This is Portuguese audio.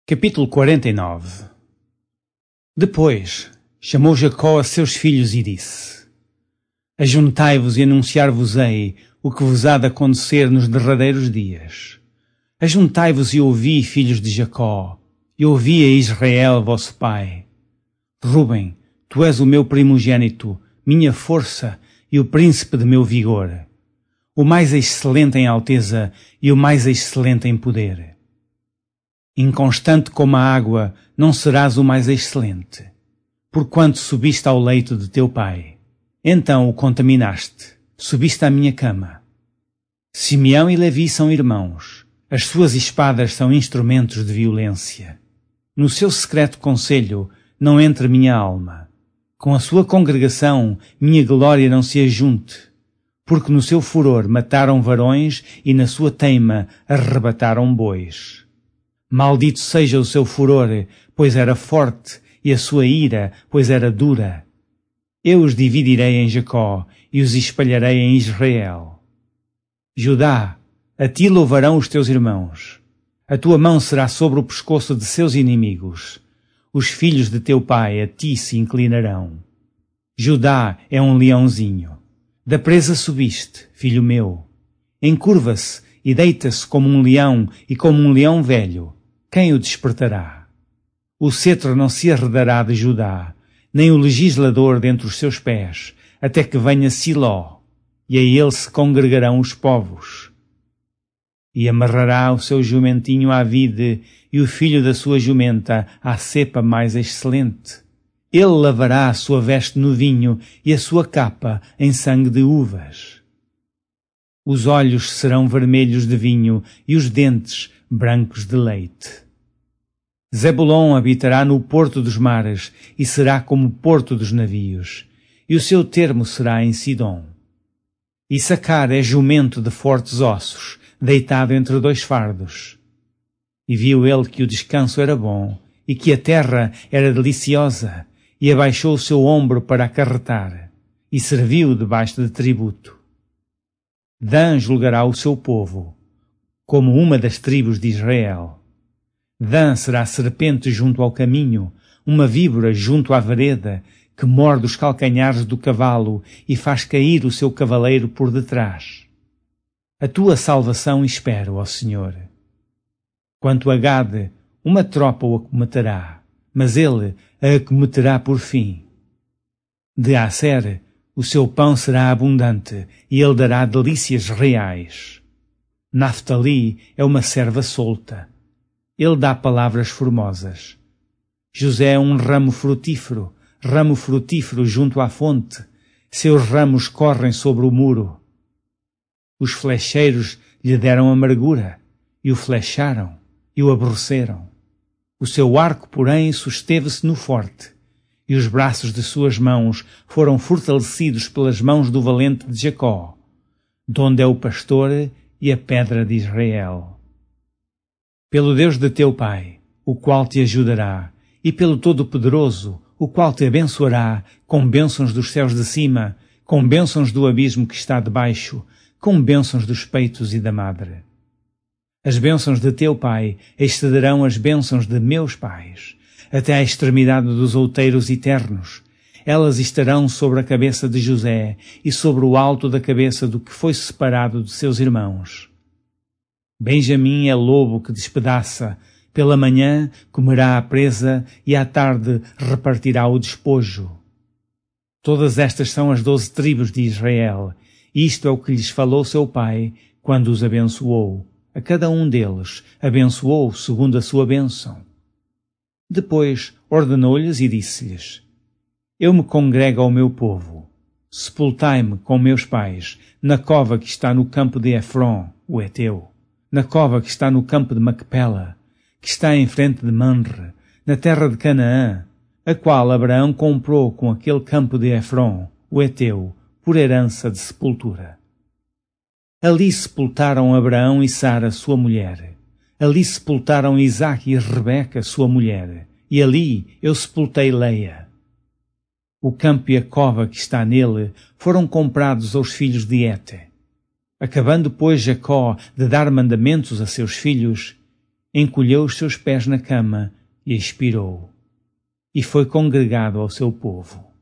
Capítulo 49. Depois chamou Jacó a seus filhos e disse: Ajuntai-vos e anunciar-vos-ei o que vos há de acontecer nos derradeiros dias. Ajuntai-vos e ouvi, filhos de Jacó, e ouvi a Israel, vosso pai. Rúben, tu és o meu primogênito, minha força e o príncipe de meu vigor, o mais excelente em alteza e o mais excelente em poder. Inconstante como a água, não serás o mais excelente, porquanto subiste ao leito de teu pai. Então o contaminaste, subiste à minha cama. Simeão e Levi são irmãos, as suas espadas são instrumentos de violência. No seu secreto conselho não entre minha alma. Com a sua congregação minha glória não se ajunte, porque no seu furor mataram varões e na sua teima arrebataram bois. Maldito seja o seu furor, pois era forte, e a sua ira, pois era dura. Eu os dividirei em Jacó e os espalharei em Israel. Judá, a ti louvarão os teus irmãos. A tua mão será sobre o pescoço de seus inimigos. Os filhos de teu pai a ti se inclinarão. Judá é um leãozinho. Da presa subiste, filho meu. Encurva-se e deita-se como um leão e como um leão velho. Quem o despertará? O cetro não se arredará de Judá, nem o legislador dentre os seus pés, até que venha Siló, e a ele se congregarão os povos. E amarrará o seu jumentinho à vide, e o filho da sua jumenta à cepa mais excelente. Ele lavará a sua veste no vinho, e a sua capa em sangue de uvas. Os olhos serão vermelhos de vinho, e os dentes brancos de leite. Zebulon habitará no porto dos mares, e será como o porto dos navios, e o seu termo será em Sidom. Issacar é jumento de fortes ossos, deitado entre dois fardos. E viu ele que o descanso era bom, e que a terra era deliciosa, e abaixou o seu ombro para acarretar, e serviu debaixo de tributo. Dan julgará o seu povo, como uma das tribos de Israel. Dan será serpente junto ao caminho, uma víbora junto à vereda, que morde os calcanhares do cavalo e faz cair o seu cavaleiro por detrás. A tua salvação espero, ó Senhor. Quanto a Gade, uma tropa o acometerá, mas ele a acometerá por fim. De Asser, o seu pão será abundante, e ele dará delícias reais. Naftali é uma serva solta. Ele dá palavras formosas. José é um ramo frutífero junto à fonte. Seus ramos correm sobre o muro. Os flecheiros lhe deram amargura, e o flecharam, e o aborreceram. O seu arco, porém, susteve-se no forte, e os braços de suas mãos foram fortalecidos pelas mãos do valente de Jacó, donde é o pastor e a pedra de Israel. Pelo Deus de teu pai, o qual te ajudará, e pelo Todo-Poderoso, o qual te abençoará com bênçãos dos céus de cima, com bênçãos do abismo que está debaixo, com bênçãos dos peitos e da madre. As bênçãos de teu pai excederão as bênçãos de meus pais, até à extremidade dos outeiros eternos. Elas estarão sobre a cabeça de José e sobre o alto da cabeça do que foi separado de seus irmãos. Benjamim é lobo que despedaça. Pela manhã comerá a presa e à tarde repartirá o despojo. Todas estas são as 12 tribos de Israel. Isto é o que lhes falou seu pai quando os abençoou. A cada um deles abençoou segundo a sua bênção. Depois ordenou-lhes e disse-lhes: Eu me congrego ao meu povo. Sepultai-me com meus pais na cova que está no campo de Efron, o Heteu, na cova que está no campo de Macpela, que está em frente de Manre, na terra de Canaã, a qual Abraão comprou com aquele campo de Efron, o Heteu, por herança de sepultura. Ali sepultaram Abraão e Sara, sua mulher. Ali sepultaram Isaque e Rebeca, sua mulher. E ali eu sepultei Leia. O campo e a cova que está nele foram comprados aos filhos de Hete. Acabando, pois, Jacó de dar mandamentos a seus filhos, encolheu os seus pés na cama e expirou, e foi congregado ao seu povo.